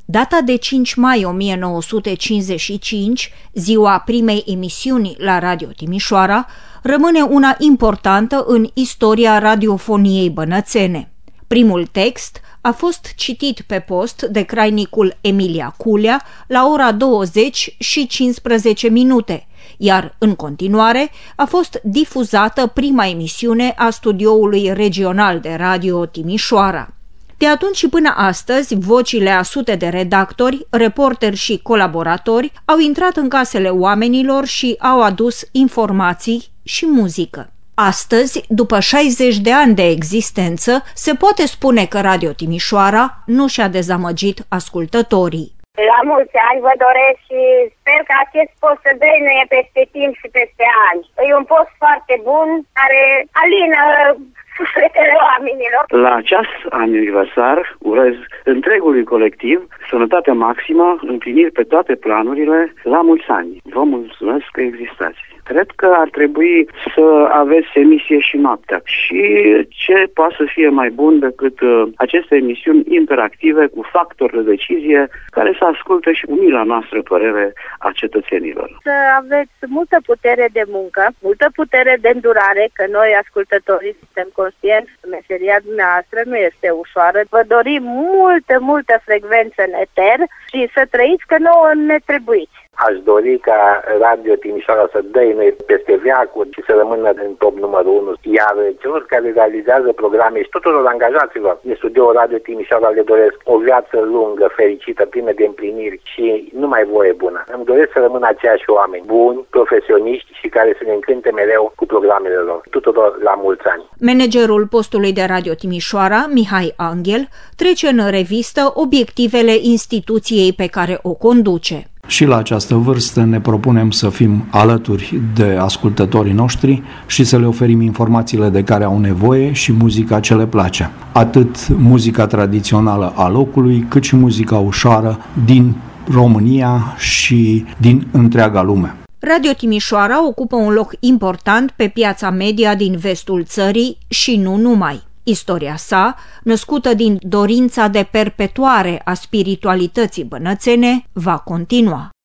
Data de 5 mai 1955, ziua primei emisiuni la Radio Timișoara, rămâne una importantă în istoria radiofoniei bănățene. Primul text a fost citit pe post de crainicul Emilia Culea la ora 20:15, iar în continuare a fost difuzată prima emisiune a studioului regional de Radio Timișoara. De atunci și până astăzi, vocile a sute de redactori, reporteri și colaboratori au intrat în casele oamenilor și au adus informații și muzică. Astăzi, după 60 de ani de existență, se poate spune că Radio Timișoara nu și-a dezamăgit ascultătorii. La mulți ani vă doresc și sper că acest post să dăinuie peste timp și peste ani. E un post foarte bun care alină sufletele oamenilor. La acest aniversar urez întregului colectiv sănătate maximă, împliniri pe toate planurile, la mulți ani. Vă mulțumesc că existați. Cred că ar trebui să aveți emisie și noaptea. Și ce poate să fie mai bun decât aceste emisiuni interactive cu factori de decizie care să asculte și umila noastră părere a cetățenilor. Să aveți multă putere de muncă, multă putere de îndurare, că noi ascultătorii suntem conștienți că meseria dumneavoastră nu este ușoară. Vă dorim multă frecvență în eter și să trăiți că nouă ne trebuiți. Aș dori ca Radio Timișoara să dăinuie peste veacuri și să rămână în top numărul 1. Iar celor care realizează programe și tuturor angajaților din studioul Radio Timișoara le doresc o viață lungă, fericită, plină de împliniri și numai voie bună. Îmi doresc să rămână aceiași oameni buni, profesioniști și care să ne încânte mereu cu programele lor. Tuturor la mulți ani. Managerul postului de Radio Timișoara, Mihai Anghel, trece în revistă obiectivele instituției pe care o conduce. Și la această vârstă ne propunem să fim alături de ascultătorii noștri și să le oferim informațiile de care au nevoie și muzica ce le place. Atât muzica tradițională a locului, cât și muzica ușoară din România și din întreaga lume. Radio Timișoara ocupă un loc important pe piața media din vestul țării și nu numai. Istoria sa, născută din dorința de perpetuare a spiritualității bănățene, va continua.